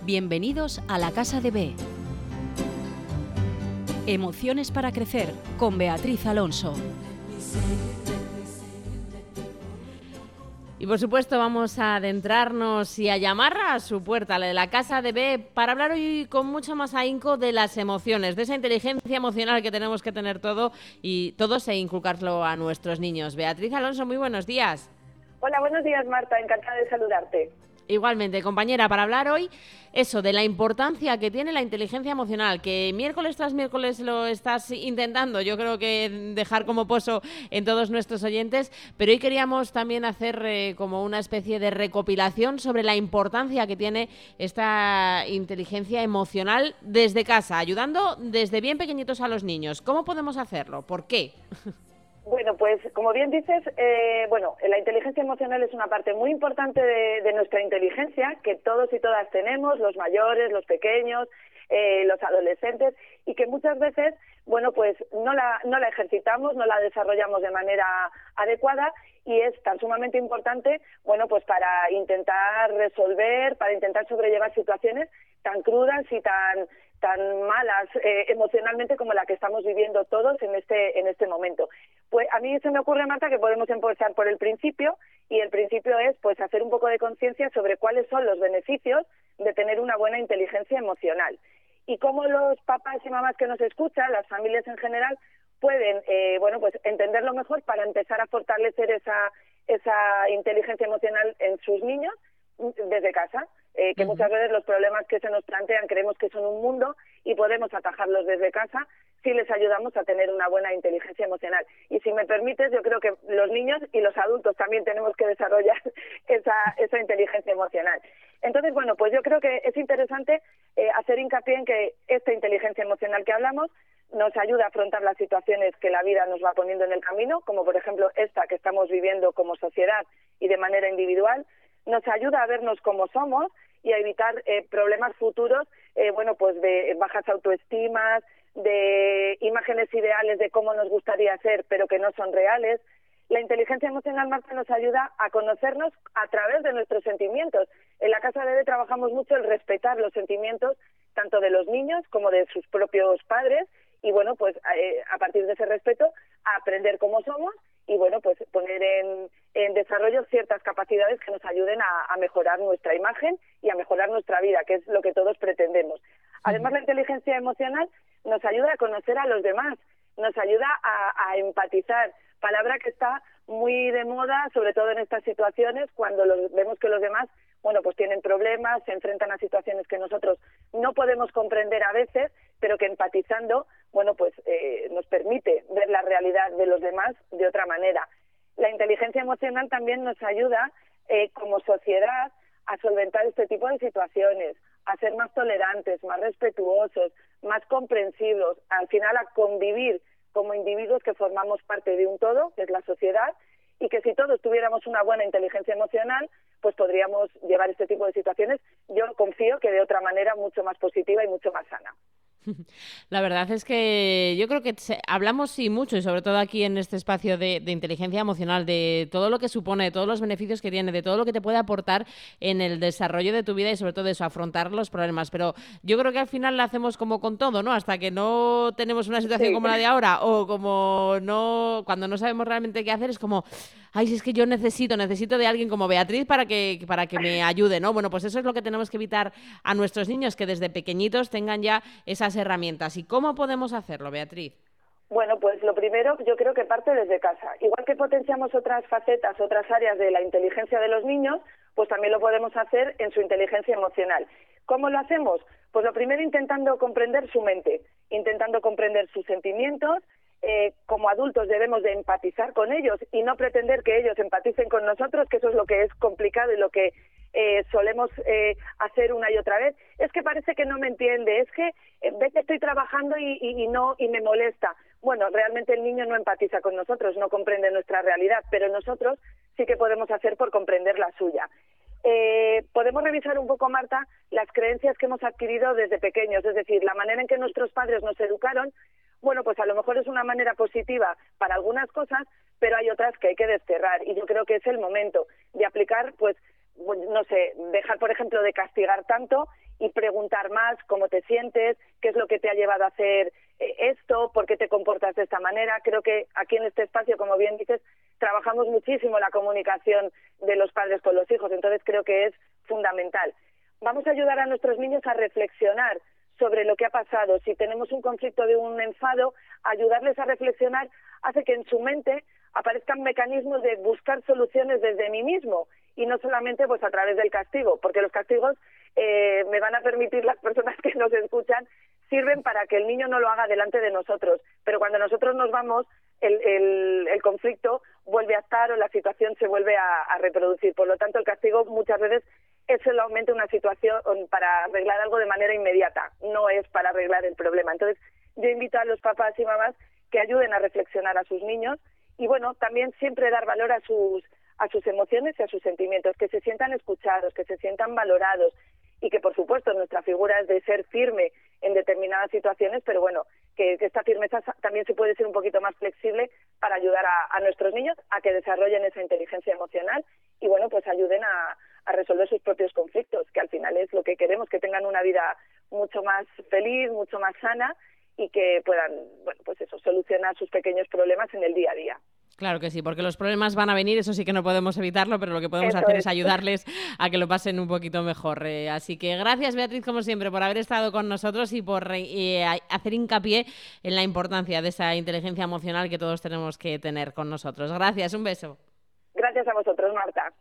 Bienvenidos a la Casa de B. Emociones para crecer con Beatriz Alonso. Y por supuesto vamos a adentrarnos y a llamar a su puerta, la de la Casa de B, para hablar hoy con mucho más ahínco de las emociones, de esa inteligencia emocional que tenemos que tener todos e inculcarlo a nuestros niños. Beatriz Alonso, muy buenos días. Hola, buenos días, Marta, encantada de saludarte. Igualmente, compañera, para hablar hoy eso de la importancia que tiene la inteligencia emocional, que miércoles tras miércoles lo estás intentando, yo creo que dejar como pozo en todos nuestros oyentes, pero hoy queríamos también hacer como una especie de recopilación sobre la importancia que tiene esta inteligencia emocional desde casa, ayudando desde bien pequeñitos a los niños. ¿Cómo podemos hacerlo? ¿Por qué? Bueno, pues como bien dices, la inteligencia emocional es una parte muy importante de nuestra inteligencia, que todos y todas tenemos, los mayores, los pequeños, los adolescentes, y que muchas veces, pues no la ejercitamos, no la desarrollamos de manera adecuada, y es tan sumamente importante, pues para intentar resolver, para intentar sobrellevar situaciones tan crudas y tan malas emocionalmente como la que estamos viviendo todos en este momento. Pues a mí se me ocurre, Marta, que podemos empezar por el principio, y el principio es hacer un poco de conciencia sobre cuáles son los beneficios de tener una buena inteligencia emocional y cómo los papás y mamás que nos escuchan, las familias en general, pueden entenderlo mejor para empezar a fortalecer esa inteligencia emocional en sus niños desde casa, que muchas veces los problemas que se nos plantean creemos que son un mundo y podemos atajarlos desde casa si les ayudamos a tener una buena inteligencia emocional. Y si me permites, yo creo que los niños y los adultos también tenemos que desarrollar esa inteligencia emocional. Entonces, pues yo creo que es interesante hacer hincapié en que esta inteligencia emocional que hablamos nos ayuda a afrontar las situaciones que la vida nos va poniendo en el camino, como por ejemplo esta que estamos viviendo como sociedad y de manera individual. Nos ayuda a vernos como somos y a evitar problemas futuros, de bajas autoestimas, de imágenes ideales de cómo nos gustaría ser, pero que no son reales. La inteligencia emocional, Marta, nos ayuda a conocernos a través de nuestros sentimientos. En la Casa de B trabajamos mucho el respetar los sentimientos tanto de los niños como de sus propios padres y, a partir de ese respeto, a aprender cómo somos y, poner en desarrollo ciertas capacidades que nos ayuden a mejorar nuestra imagen y a mejorar nuestra vida, que es lo que todos pretendemos. Además, la inteligencia emocional nos ayuda a conocer a los demás, nos ayuda a empatizar, palabra que está muy de moda, sobre todo en estas situaciones, cuando vemos que los demás, tienen problemas, se enfrentan a situaciones que nosotros no podemos comprender a veces, pero que empatizando, nos permite ver la realidad de los demás de otra manera. La inteligencia emocional también nos ayuda, como sociedad, a solventar este tipo de situaciones, a ser más tolerantes, más respetuosos, más comprensivos, al final a convivir como individuos que formamos parte de un todo, que es la sociedad, y que si todos tuviéramos una buena inteligencia emocional, pues podríamos llevar este tipo de situaciones, yo confío que de otra manera mucho más positiva y mucho más sana. La verdad es que yo creo que hablamos mucho, y sobre todo aquí en este espacio de inteligencia emocional, de todo lo que supone, de todos los beneficios que tiene, de todo lo que te puede aportar en el desarrollo de tu vida y sobre todo eso, afrontar los problemas. Pero yo creo que al final lo hacemos como con todo, ¿no? Hasta que no tenemos una situación como la de ahora o cuando no sabemos realmente qué hacer, es como, ay, si es que yo necesito de alguien como Beatriz para que me ayude, ¿no? Pues eso es lo que tenemos que evitar a nuestros niños, que desde pequeñitos tengan ya esas herramientas. ¿Y cómo podemos hacerlo, Beatriz? Pues lo primero yo creo que parte desde casa. Igual que potenciamos otras facetas, otras áreas de la inteligencia de los niños, pues también lo podemos hacer en su inteligencia emocional. ¿Cómo lo hacemos? Pues lo primero intentando comprender su mente, intentando comprender sus sentimientos. Como adultos debemos de empatizar con ellos y no pretender que ellos empaticen con nosotros, que eso es lo que es complicado y lo que solemos hacer una y otra vez. Es que parece que no me entiende, es que ve que estoy trabajando y me molesta. Realmente el niño no empatiza con nosotros, no comprende nuestra realidad, pero nosotros sí que podemos hacer por comprender la suya. Podemos revisar un poco, Marta, las creencias que hemos adquirido desde pequeños, es decir, la manera en que nuestros padres nos educaron. Pues a lo mejor es una manera positiva para algunas cosas, pero hay otras que hay que desterrar, y yo creo que es el momento de aplicar, dejar, por ejemplo, de castigar tanto y preguntar más cómo te sientes, qué es lo que te ha llevado a hacer esto, por qué te comportas de esta manera. Creo que aquí en este espacio, como bien dices, trabajamos muchísimo la comunicación de los padres con los hijos, entonces creo que es fundamental. Vamos a ayudar a nuestros niños a reflexionar sobre lo que ha pasado. Si tenemos un conflicto de un enfado, ayudarles a reflexionar hace que en su mente aparezcan mecanismos de buscar soluciones desde mí mismo y no solamente pues a través del castigo, porque los castigos me van a permitir, las personas que nos escuchan, sirven para que el niño no lo haga delante de nosotros, pero cuando nosotros nos vamos, el conflicto vuelve a estar o la situación se vuelve a reproducir. Por lo tanto, el castigo muchas veces es solamente una situación para arreglar algo de manera inmediata, no es para arreglar el problema. Entonces, yo invito a los papás y mamás que ayuden a reflexionar a sus niños y, bueno, también siempre dar valor a sus emociones y a sus sentimientos, que se sientan escuchados, que se sientan valorados y que, por supuesto, nuestra figura es de ser firme en determinadas situaciones, pero bueno, que esta firmeza también se puede ser un poquito más flexible para ayudar a nuestros niños a que desarrollen esa inteligencia emocional y, bueno, pues ayuden a resolver sus propios conflictos, que al final es lo que queremos, que tengan una vida mucho más feliz, mucho más sana y que puedan, bueno, pues eso, solucionar sus pequeños problemas en el día a día. Claro que sí, porque los problemas van a venir, eso sí que no podemos evitarlo, pero lo que podemos hacer es ayudarles a que lo pasen un poquito mejor. Así que gracias, Beatriz, como siempre, por haber estado con nosotros y por hacer hincapié en la importancia de esa inteligencia emocional que todos tenemos que tener con nosotros. Gracias, un beso. Gracias a vosotros, Marta.